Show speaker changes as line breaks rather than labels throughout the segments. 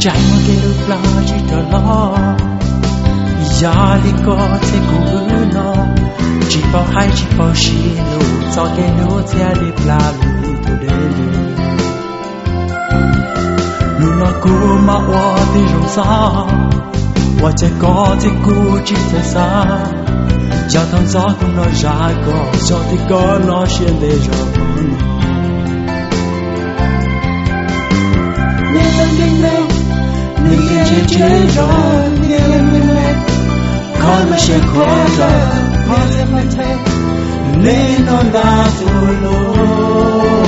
trái một cái lúc lo chỉ thở lo giờ đi có thể cũng nó chỉ bảo hai chỉ bảo xí lù cho cái nốt xe đi là lù từ đây lù nó cũ mà qua đi rong xa qua chạy có thể cũ chỉ thấy xa giờ thằng gió cũng nói ra có cho thì có nó xuyên để rồi Nigga change on, nigga call me shake closer, call me take, lean on that to low.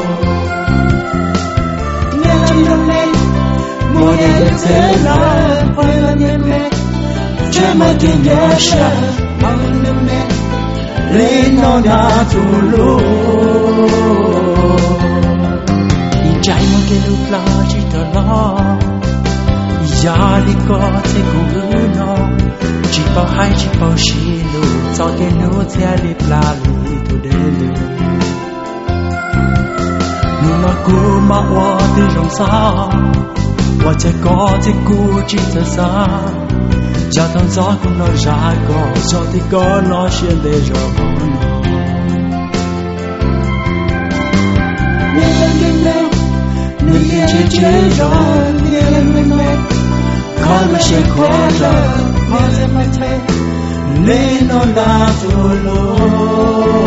Nigga make more than ten love, all on your neck. Try my king, yeah, shut on the neck, lean on that to low. Try my king, look like she don't know. Giờ đi có thể cũng nó chỉ bảo hai chỉ bảo xí lù cho cái nốt xe đi là lù từ đây lù nó cũ mà qua đi rong xa qua chạy có thể cũ chỉ thật xa giờ thằng gió cũng nói ra có cho thì có nó xuyên để rồi Nigga change on, nigga call me shake closer, call me take, lean on that to low.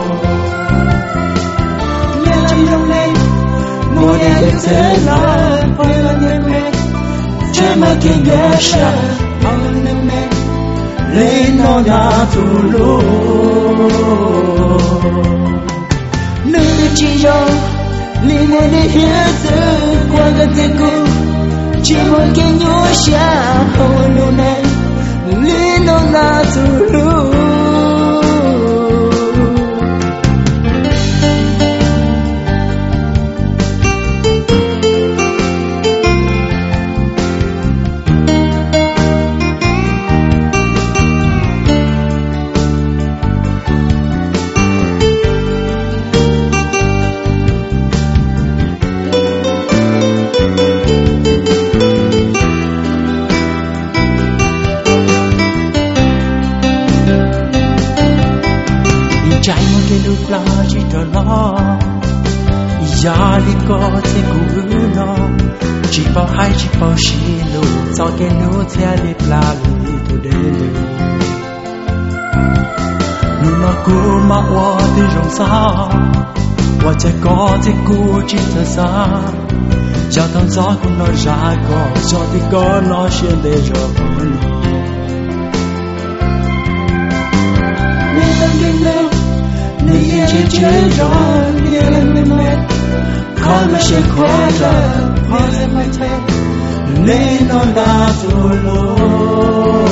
Nigga make more than ten love, all on your neck. Try my king, yeah, shut on the neck, lean on that to low. Nigga chỉ yo. Li mua đi hết từ qua gần thế cô chỉ một cái nhũ xa hầu nụ này li nó na từ lu trái một cái lúc lo chỉ thở lo giờ đi có thể cũng nó chỉ bảo hai chỉ bảo xí lù cho cái nốt xe đi là lù từ đây lù nó cũ mà qua đi rong xa qua chạy có thể cũ chỉ thật xa giờ thằng gió cũng nói ra có cho thì có nó xuyên để rồi Nigga change on, nigga call me shake closer, call me take, lean on that to low.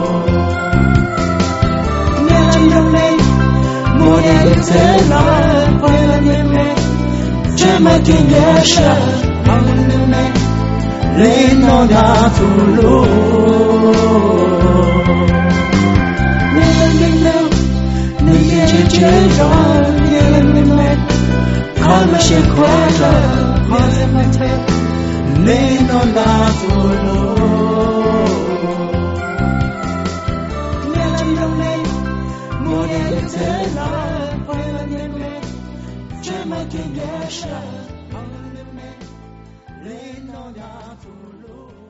Nigga make more than ten love, all on your neck. Try my king, yeah, shut on the neck, lean on that to low. Nigga change on, nigga call me shake closer, call me take, lean on that to low. Nigga make more than ten love, all on your neck. Try my king, yeah, shut on the neck, lean on that to low.